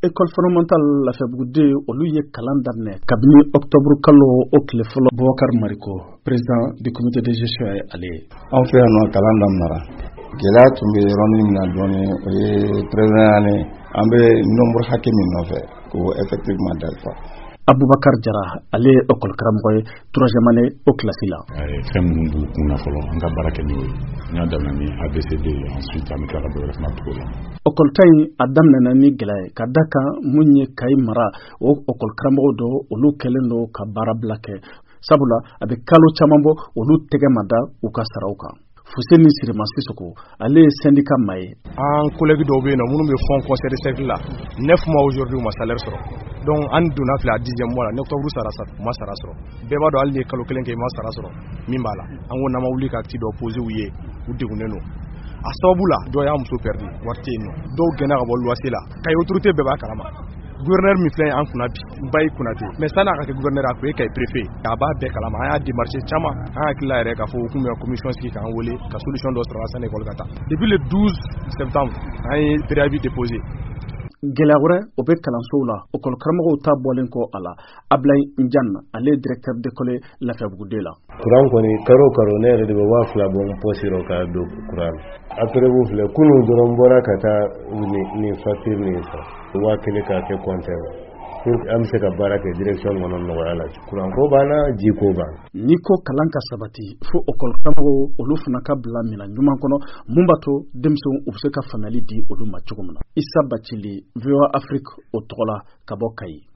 école fondamentale Lafyabugude olu ye kalan daminɛ kabini octobre kalo o tile fɔlɔ. Boubacar Mariko, président du comité de gestion ye ale ye. An fɛ yan nɔ kalan daminɛra. Gɛlɛya tun bɛ yɔrɔnin min na dɔɔnin o ye président an bɛ nombre hakɛ min nɔfɛ ko effectivement dafa. Abubakar Jara ale ye école karamɔgɔ ye 3e année o classe la. Fɛn minnu b'u kun na fɔlɔ an ka baara kɛ n'o ye. N y'a daminɛ ni ABCD ensuite an bɛ tila ka dɔ wɛrɛ fana tugu la. École ta in a daminɛna ni gɛlɛya ye ka da kan mun ye Kayi mara o école karamɔgɔ dɔ olu kɛlen don ka baara bila kɛ sabula a bɛ kalo caman bɔ olu tɛgɛ ma da u ka saraw kan. Fuseni Sirima Sisoko ale ye syndicat ma ye. An collègue dɔw bɛ yen nɔ minnu bɛ fond conseil de cercle la 9 mois aujourd'hui u ma salaire sɔrɔ. Donc an donna filɛ a 10e mois la ni octobre sara u ma sara sɔrɔ. Bɛɛ b'a dɔn hali ni kalo kelen kɛ i ma sara sɔrɔ min b'a la. An ko n'an ma wuli ka acte dɔ poser u ye u degunnen don. A sababu la dɔw y'a muso perdu wari tɛ yen nɔ. Dɔw gɛnna ka bɔ loyer la. Kayi autorité bɛɛ b'a kalama. Gouverneur min filɛ an kunna bi Bayi Konate mais sani a ka kɛ gouverneur a tun ye Kayi préfet a b'a bɛɛ kalama an y'a démarché caman an hakili la yɛrɛ k'a fɔ u kun bɛ commission sigi k'an wele ka solution dɔ sɔrɔ sani école ka taa depuis le 12 septembre an ye préavis déposé. Gɛlɛya wɛrɛ o bɛ kalansow la école karamɔgɔw ta bɔlen kɔ a la. Ablaye Ndiane ale ye directeur d'école Lafyabugude la. Kuran kɔni karo ne yɛrɛ de bɛ 2000 bɔ n poche rɔ ka don kuran. Après vous filɛ kunun dɔrɔn bɔra ka taa ni facture ni sa. 1000 ka kɛ compteur. An bɛ se ka baara kɛ direction kɔnɔ nɔgɔya la. Kuran ko banna ji ko banna. Ni ko kalan ka sabati fo école karamɔgɔw olu fana ka bila minɛn ɲuman kɔnɔ mun b'a to denmisɛnw u bɛ se ka faamuyali di olu ma cogo min na. Issa Bacili, VOA Afrique o tɔgɔ la ka bɔ Kayi.